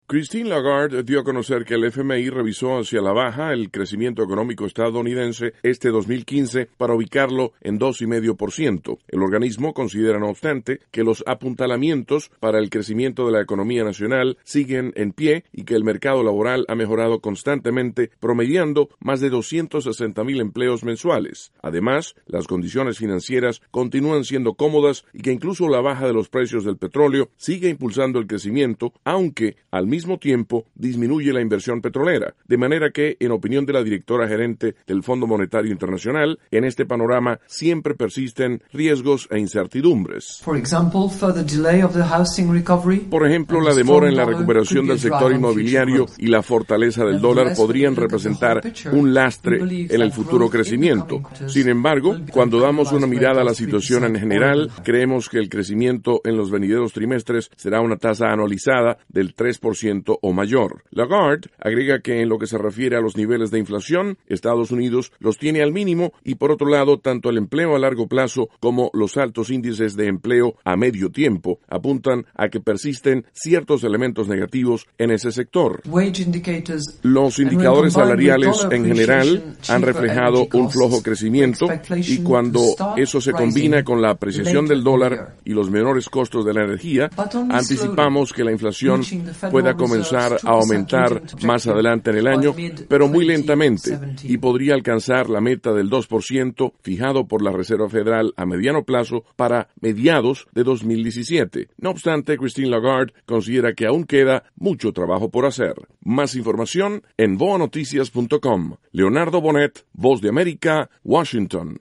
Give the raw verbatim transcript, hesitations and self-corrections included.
Christine Lagarde dio a conocer que el F M I revisó hacia la baja el crecimiento económico estadounidense este dos mil quince para ubicarlo en dos coma cinco por ciento. El organismo considera, no obstante, que los apuntalamientos para el crecimiento de la economía nacional siguen en pie y que el mercado laboral ha mejorado constantemente, promediando más de doscientos sesenta mil empleos mensuales. Además, las condiciones financieras continúan siendo cómodas y que incluso la baja de los precios del petróleo sigue impulsando el crecimiento, aunque al mismo tiempo disminuye la inversión petrolera. De manera que, en opinión de la directora gerente del Fondo Monetario Internacional, en este panorama siempre persisten riesgos e incertidumbres. For example, further delay of the housing recovery, Por ejemplo, la demora en la recuperación del sector inmobiliario y la fortaleza del dólar podrían representar un lastre en el futuro crecimiento. Sin embargo, cuando damos una mirada a la situación en general, creemos que el crecimiento en los venideros trimestres será una tasa anualizada del tres por ciento o mayor. Lagarde agrega que en lo que se refiere a los niveles de inflación, Estados Unidos los tiene al mínimo y, por otro lado, tanto el empleo a largo plazo como los altos índices de empleo a medio tiempo apuntan a que persisten ciertos elementos negativos en ese sector. Los indicadores salariales en general han reflejado un flojo crecimiento y cuando eso se combina con la apreciación del dólar y los menores costos de la energía, anticipamos que la inflación pueda comenzar a aumentar más adelante en el año, pero muy lentamente, y podría alcanzar la meta del dos por ciento fijado por la Reserva Federal a mediano plazo para mediados de dos mil diecisiete. No obstante, Christine Lagarde considera que aún queda mucho trabajo por hacer. Más información en boa noticias punto com. Leonardo Bonet, Voz de América, Washington.